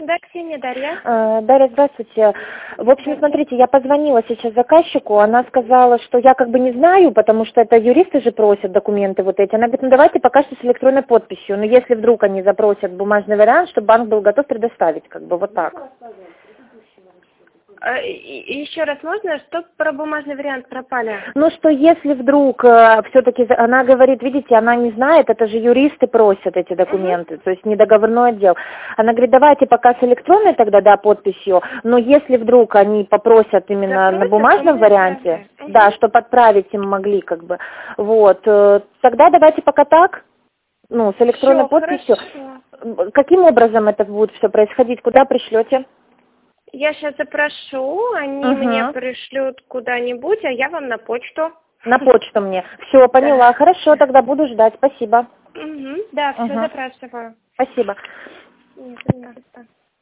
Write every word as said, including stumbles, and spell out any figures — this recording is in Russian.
Да, Ксения, Дарья. А, Дарья, здравствуйте. В общем, смотрите, я позвонила сейчас заказчику, она сказала, что я как бы не знаю, потому что это юристы же просят документы вот эти. Она говорит, ну давайте пока что с электронной подписью, но если вдруг они запросят бумажный вариант, чтобы банк был готов предоставить, как бы вот так. А, и- и еще раз можно, что про бумажный вариант пропали? Ну что если вдруг э, все-таки она говорит, видите, она не знает, это же юристы просят эти документы, то есть не договорной отдел. Она говорит, давайте пока с электронной тогда, да, подписью, но если вдруг они попросят именно Запросят, на бумажном они варианте, отправят. да, Мгм. чтобы отправить им могли, как бы, вот, э, тогда давайте пока так, ну, с электронной Все, подписью. хорошо. М, Каким образом это будет все происходить, куда пришлете? Я сейчас запрошу, они мне Угу. пришлют куда-нибудь, а я вам на почту. На почту мне. Все, Да. поняла. Хорошо, тогда буду ждать. Спасибо. Мгм. Да, все Угу. запрашиваю. Спасибо. Нет, не надо.